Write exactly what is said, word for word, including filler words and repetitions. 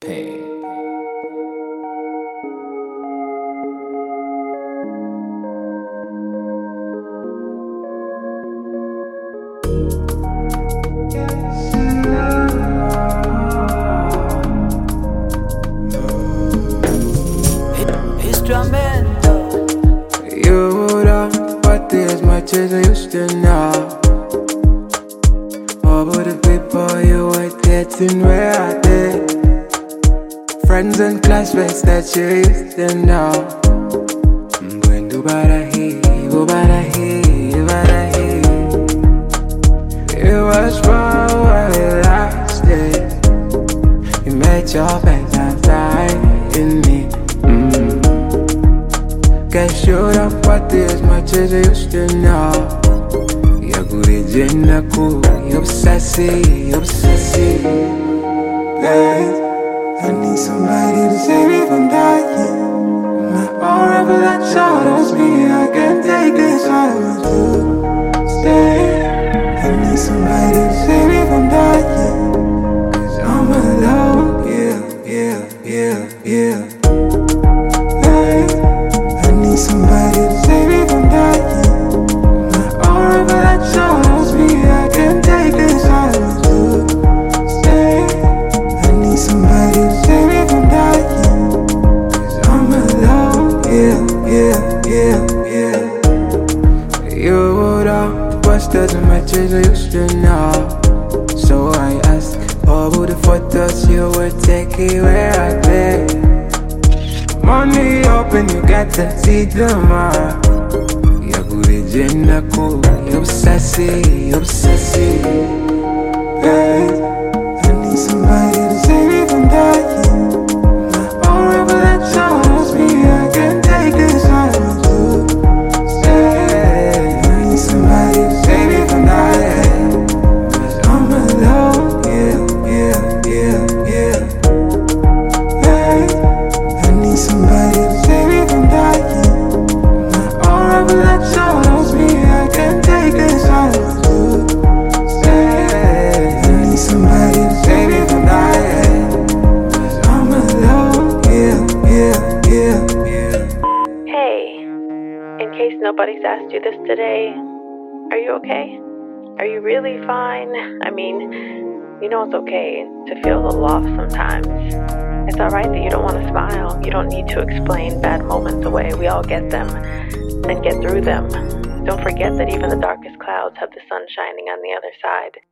pain. Instrumento. You don't party as much as I used to now. All of the people you were dating, where are they? Friends and classmates that you used to know. When do barahi, go barahi, barahi. It was fun while it lasted. You made your bed and died in me. Mm. Guess you don't party as much as I used to know. You're good at cool, you're obsessive, you're obsessive. Babe, I need somebody to save me from dying. My own revelation tells me I can't take this, I want to stay. I need somebody to save me from dying. Cause I'm alone, yeah, yeah, yeah, yeah. Somebody to save me from dying. My own revelation tells me I can't take this, I want to stay. I need somebody to save me from dying. Cause I'm alone, yeah, yeah, yeah, yeah. You would up, bust as much as I used to know. So I ask, all the photos you were taking, where are they? Money open, you got to see them all. You're good at cool, you're obsessive, you're obsessive. Babe, I need somebody to save me from dying. My own revelation tells me I can't take this, I want to stay. I need somebody to save me from dying. Cause I'm alone, yeah, yeah, yeah, yeah. Somebody to save me from dying. My own revelation tells me I can't take this, I want to stay. I need somebody to save me from dying. Cause I'm alone, yeah, yeah, yeah, yeah. Hey, in case nobody's asked you this today, are you okay? Are you really fine? I mean, you know it's okay to feel the loss sometimes. It's alright that you don't want to smile. You don't need to explain bad moments away. We all get them and get through them. Don't forget that even the darkest clouds have the sun shining on the other side.